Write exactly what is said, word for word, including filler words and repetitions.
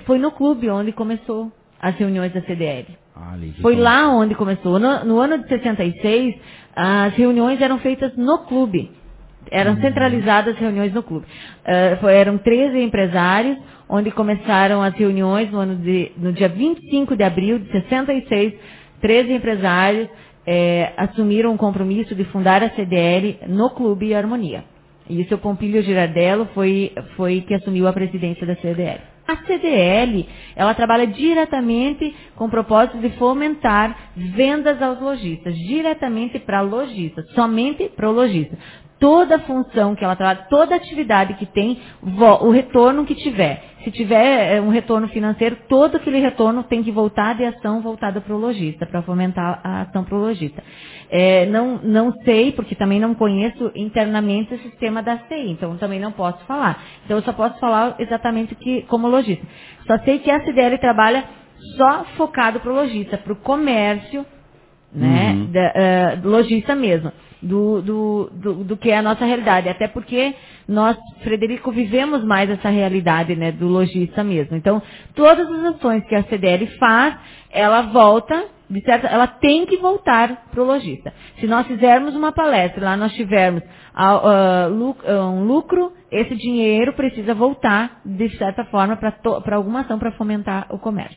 foi no clube onde começou as reuniões da C D L. Ah, Foi lá onde começou. No, no ano de sessenta e seis, as reuniões eram feitas no clube. Eram Uhum. centralizadas as reuniões no clube. Uh, foi, eram treze empresários, onde começaram as reuniões no, ano de, no dia vinte e cinco de abril de sessenta e seis. treze empresários eh, assumiram o compromisso de fundar a C D L no Clube Harmonia. E o seu Pompílio Girardello foi, foi que assumiu a presidência da C D L. A C D L, ela trabalha diretamente com o propósito de fomentar vendas aos lojistas, diretamente para lojistas, somente para o lojista. Toda função que ela trabalha, toda atividade que tem, o retorno que tiver. Se tiver um retorno financeiro, todo aquele retorno tem que voltar de ação voltada para o lojista, para fomentar a ação para o lojista. É, não, não sei, porque também não conheço internamente o sistema da C I, então também não posso falar. Então eu só posso falar exatamente que, como lojista. Só sei que a C D L trabalha só focado para o lojista, para o comércio, né, Uhum. da, uh, do lojista mesmo, do, do, do, do que é a nossa realidade, até porque nós, Frederico, vivemos mais essa realidade, né, do lojista mesmo. Então, todas as ações que a C D L faz, ela volta, de certa, ela tem que voltar para o lojista. Se nós fizermos uma palestra, lá nós tivermos uh, lucro, um lucro, esse dinheiro precisa voltar, de certa forma, para alguma ação para fomentar o comércio.